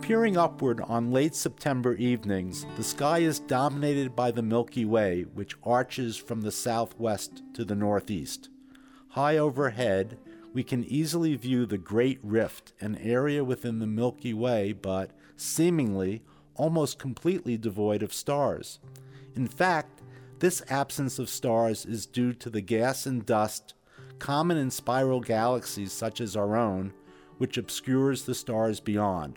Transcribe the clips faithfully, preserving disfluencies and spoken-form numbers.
Peering upward on late September evenings, the sky is dominated by the Milky Way, which arches from the southwest to the northeast. High overhead, we can easily view the Great Rift, an area within the Milky Way, but seemingly almost completely devoid of stars. In fact, this absence of stars is due to the gas and dust common in spiral galaxies such as our own, which obscures the stars beyond.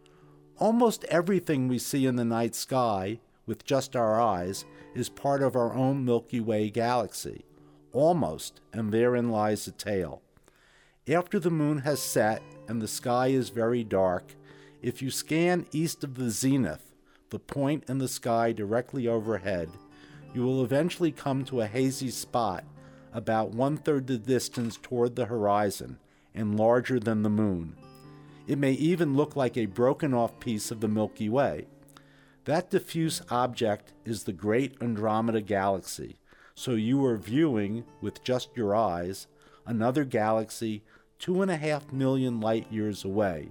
Almost everything we see in the night sky, with just our eyes, is part of our own Milky Way galaxy. Almost, and therein lies the tale. After the moon has set and the sky is very dark, if you scan east of the zenith, the point in the sky directly overhead, you will eventually come to a hazy spot about one-third the distance toward the horizon and larger than the moon. It may even look like a broken-off piece of the Milky Way. That diffuse object is the Great Andromeda Galaxy, so you are viewing, with just your eyes, another galaxy two and a half million light years away.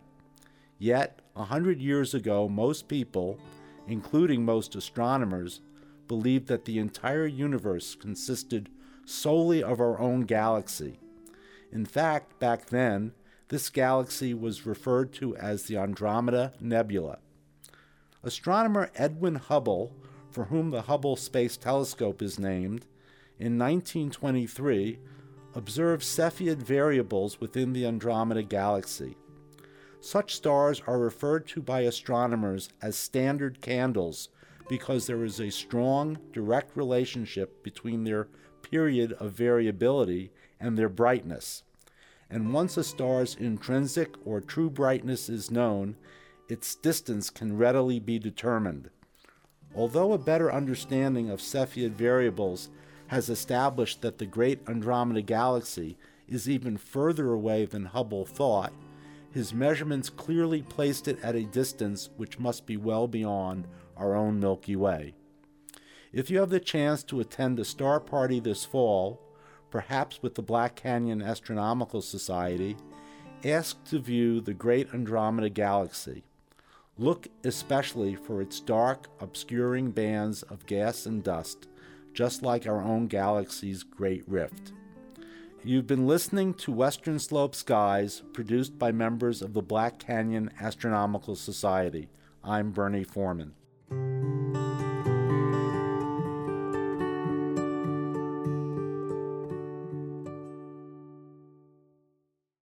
Yet, a hundred years ago, most people, including most astronomers, believed that the entire universe consisted solely of our own galaxy. In fact, back then, this galaxy was referred to as the Andromeda Nebula. Astronomer Edwin Hubble, for whom the Hubble Space Telescope is named, in nineteen twenty-three observed Cepheid variables within the Andromeda Galaxy. Such stars are referred to by astronomers as standard candles because there is a strong, direct relationship between their period of variability and their brightness. And once a star's intrinsic or true brightness is known, its distance can readily be determined. Although a better understanding of Cepheid variables has established that the Great Andromeda Galaxy is even further away than Hubble thought, his measurements clearly placed it at a distance which must be well beyond our own Milky Way. If you have the chance to attend a star party this fall, perhaps with the Black Canyon Astronomical Society, ask to view the Great Andromeda Galaxy. Look especially for its dark, obscuring bands of gas and dust, just like our own galaxy's Great Rift. You've been listening to Western Slope Skies, produced by members of the Black Canyon Astronomical Society. I'm Bernie Foreman.